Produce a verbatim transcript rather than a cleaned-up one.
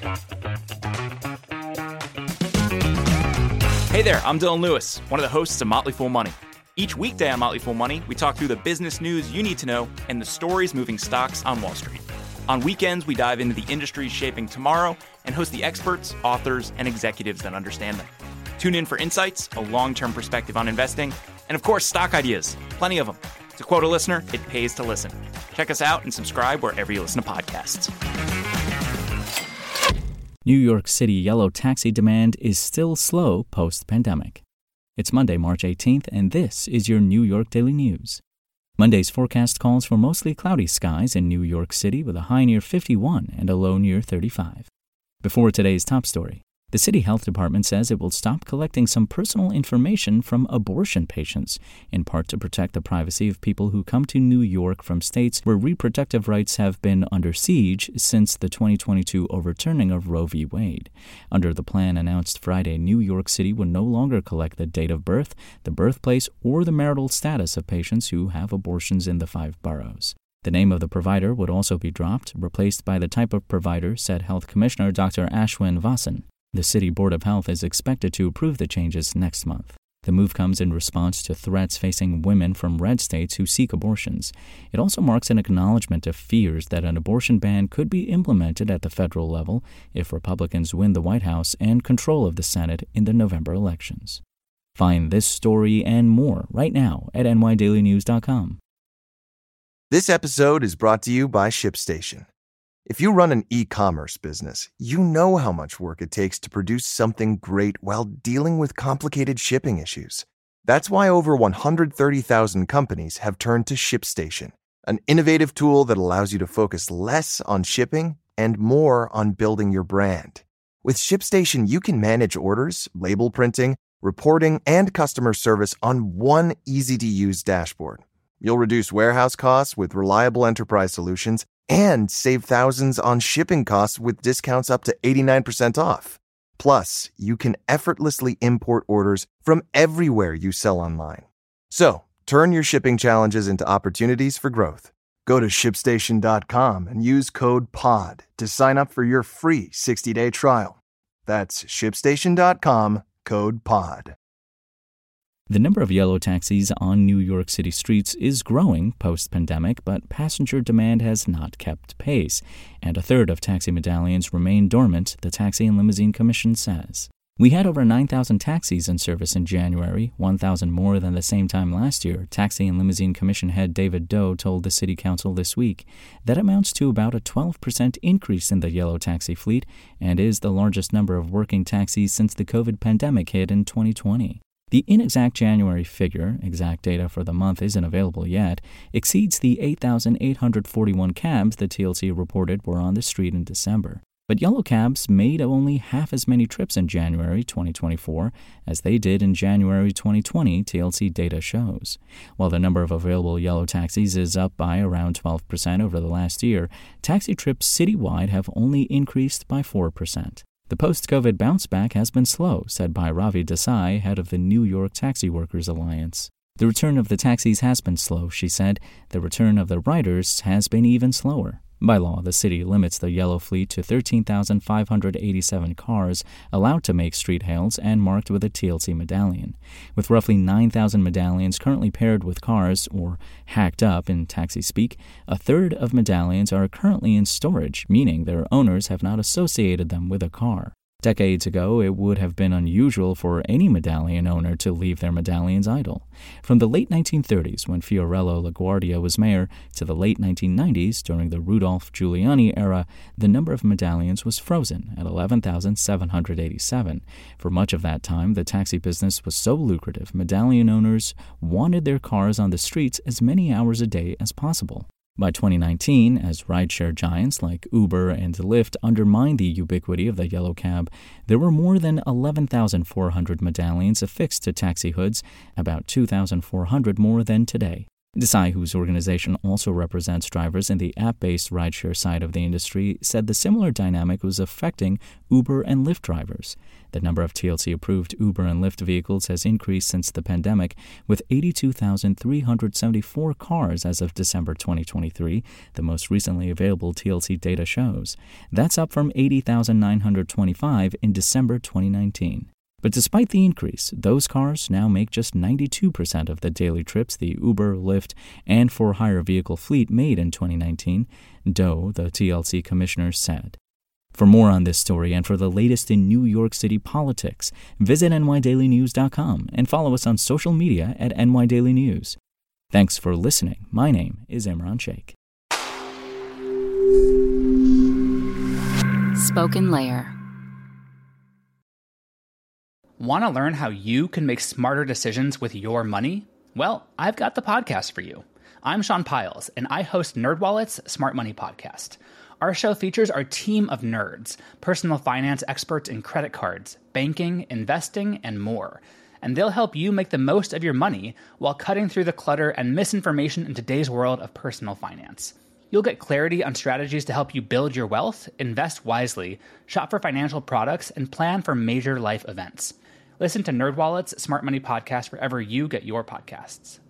Hey there, I'm Dylan Lewis, one of the hosts of Motley Fool Money. Each weekday on Motley Fool Money, we talk through the business news you need to know and the stories moving stocks on Wall Street. On weekends, we dive into the industries shaping tomorrow and host the experts, authors, and executives that understand them. Tune in for insights, a long-term perspective on investing, and of course, stock ideas. Plenty of them. To quote a listener, it pays to listen. Check us out and subscribe wherever you listen to podcasts. New York City yellow taxi demand is still slow post-pandemic. It's Monday, March eighteenth, and this is your New York Daily News. Monday's forecast calls for mostly cloudy skies in New York City with a high near fifty-one and a low near thirty-five. Before today's top story, the city health department says it will stop collecting some personal information from abortion patients, in part to protect the privacy of people who come to New York from states where reproductive rights have been under siege since the twenty twenty-two overturning of Roe v. Wade. Under the plan announced Friday, New York City will no longer collect the date of birth, the birthplace, or the marital status of patients who have abortions in the five boroughs. The name of the provider would also be dropped, replaced by the type of provider, said Health Commissioner Doctor Ashwin Vasan. The City Board of Health is expected to approve the changes next month. The move comes in response to threats facing women from red states who seek abortions. It also marks an acknowledgement of fears that an abortion ban could be implemented at the federal level if Republicans win the White House and control of the Senate in the November elections. Find this story and more right now at N Y Daily News dot com. This episode is brought to you by ShipStation. If you run an e-commerce business, you know how much work it takes to produce something great while dealing with complicated shipping issues. That's why over one hundred thirty thousand companies have turned to ShipStation, an innovative tool that allows you to focus less on shipping and more on building your brand. With ShipStation, you can manage orders, label printing, reporting, and customer service on one easy-to-use dashboard. You'll reduce warehouse costs with reliable enterprise solutions and save thousands on shipping costs with discounts up to eighty-nine percent off. Plus, you can effortlessly import orders from everywhere you sell online. So, turn your shipping challenges into opportunities for growth. Go to ship station dot com and use code P O D to sign up for your free sixty-day trial. That's ship station dot com, code P O D. The number of yellow taxis on New York City streets is growing post-pandemic, but passenger demand has not kept pace, and a third of taxi medallions remain dormant, the Taxi and Limousine Commission says. We had over nine thousand taxis in service in January, one thousand more than the same time last year, Taxi and Limousine Commission head David Doe told the City Council this week. That amounts to about a twelve percent increase in the yellow taxi fleet and is the largest number of working taxis since the COVID pandemic hit in twenty twenty. The inexact January figure, exact data for the month isn't available yet, exceeds the eight thousand eight hundred forty-one cabs the T L C reported were on the street in December. But yellow cabs made only half as many trips in January twenty twenty-four as they did in January twenty twenty, T L C data shows. While the number of available yellow taxis is up by around twelve percent over the last year, taxi trips citywide have only increased by four percent. The post-COVID bounce-back has been slow, said by Ravi Desai, head of the New York Taxi Workers Alliance. The return of the taxis has been slow, she said. The return of the riders has been even slower. By law, the city limits the yellow fleet to thirteen thousand five hundred eighty-seven cars allowed to make street hails and marked with a T L C medallion. With roughly nine thousand medallions currently paired with cars, or hacked up in taxi speak, a third of medallions are currently in storage, meaning their owners have not associated them with a car. Decades ago, it would have been unusual for any medallion owner to leave their medallions idle. From the late nineteen thirties, when Fiorello LaGuardia was mayor, to the late nineteen nineties, during the Rudolph Giuliani era, the number of medallions was frozen at eleven thousand seven hundred eighty-seven. For much of that time, the taxi business was so lucrative, medallion owners wanted their cars on the streets as many hours a day as possible. By twenty nineteen, as rideshare giants like Uber and Lyft undermined the ubiquity of the yellow cab, there were more than eleven thousand four hundred medallions affixed to taxi hoods, about two thousand four hundred more than today. Desai, whose organization also represents drivers in the app-based rideshare side of the industry, said the similar dynamic was affecting Uber and Lyft drivers. The number of T L C-approved Uber and Lyft vehicles has increased since the pandemic, with eighty-two thousand three hundred seventy-four cars as of December twenty twenty-three, the most recently available T L C data shows. That's up from eighty thousand nine hundred twenty-five in December twenty nineteen. But despite the increase, those cars now make just ninety-two percent of the daily trips the Uber, Lyft, and for-hire vehicle fleet made in twenty nineteen, Doe, the T L C commissioner, said. For more on this story and for the latest in New York City politics, visit N Y Daily News dot com and follow us on social media at N Y Daily News. Thanks for listening. My name is Imran Sheikh. Spoken Layer. Want to learn how you can make smarter decisions with your money? Well, I've got the podcast for you. I'm Sean Piles, and I host NerdWallet's Smart Money Podcast. Our show features our team of nerds, personal finance experts in credit cards, banking, investing, and more. And they'll help you make the most of your money while cutting through the clutter and misinformation in today's world of personal finance. You'll get clarity on strategies to help you build your wealth, invest wisely, shop for financial products, and plan for major life events. Listen to NerdWallet's Smart Money Podcast wherever you get your podcasts.